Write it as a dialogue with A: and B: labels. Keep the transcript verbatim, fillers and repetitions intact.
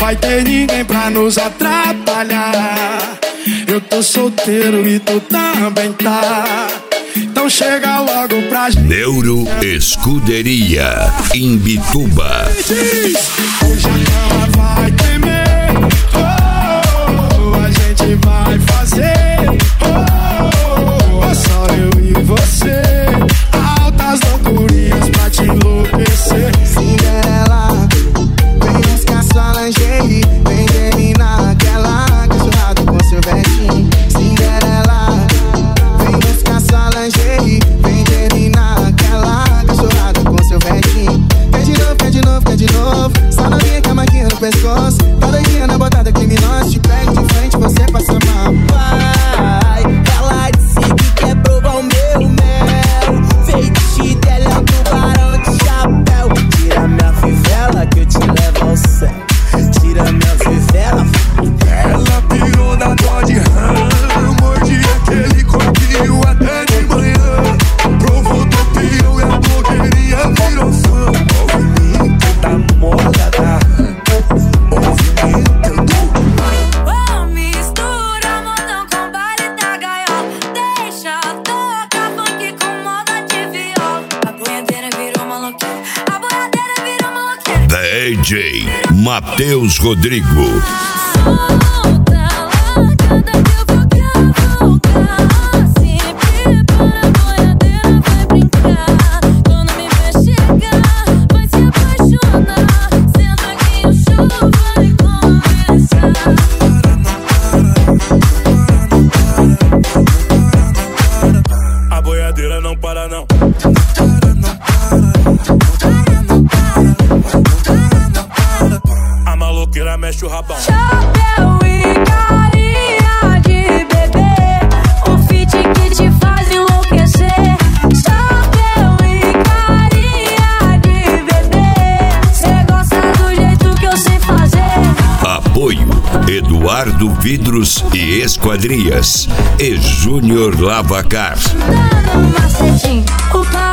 A: vai ter ninguém pra nos atrapalhar. Eu tô solteiro e tu também tá. Então chega logo pra gente.
B: Neuro Escuderia, Imbituba.
A: Hoje a cama vai tremer, oh, a gente vai fazer, oh, só eu e você. Altas loucurias pra te enlouquecer.
C: Cinderela, vem buscar sua lingerie, vem terminar aquela cachorrada com seu velhinho. Cinderela, vem buscar sua lingerie, vem terminar aquela cachorrada com seu velhinho. Quer de novo, quer de novo, quer de novo. Só não vem com a maquinha no pescoço. Tá doidinha na botada criminosa. Te pego de frente, você passa mal.
D: Vai, ela disse que quer provar o meu mel. Feitiço dela é um tubarão de chapéu. Tira minha fivela que eu te levo ao céu. Tira minha fivela.
A: Ela pirou na Dodge Ram, mordi aquele corpinho até de manhã. Provou do pião e a blogueirinha virou fã.
D: Movimento da moda da movimento do
E: oh, mistura modão com baile da gaiola. Deixa tocar funk com moda de viola. A boiadeira virou maloqueira. A boiadeira virou maloqueira.
B: D J Matheus Rodrigo.
E: Volta largada que eu vou cavalgar. Se prepara, a boiadeira vai brincar. Quando me ver chegar, vai se apaixonar. Senta que o show vai começar.
A: A boiadeira não para não. A maloqueira mexe o rabão.
E: Chapéu e carinha de bebê, um feat que te faz enlouquecer. Chapéu e carinha de bebê, cê gosta do jeito que eu sei fazer.
B: Apoio Eduardo Vidros e Esquadrias e Júnior Lavacar.
E: Dá no macetinho, o pau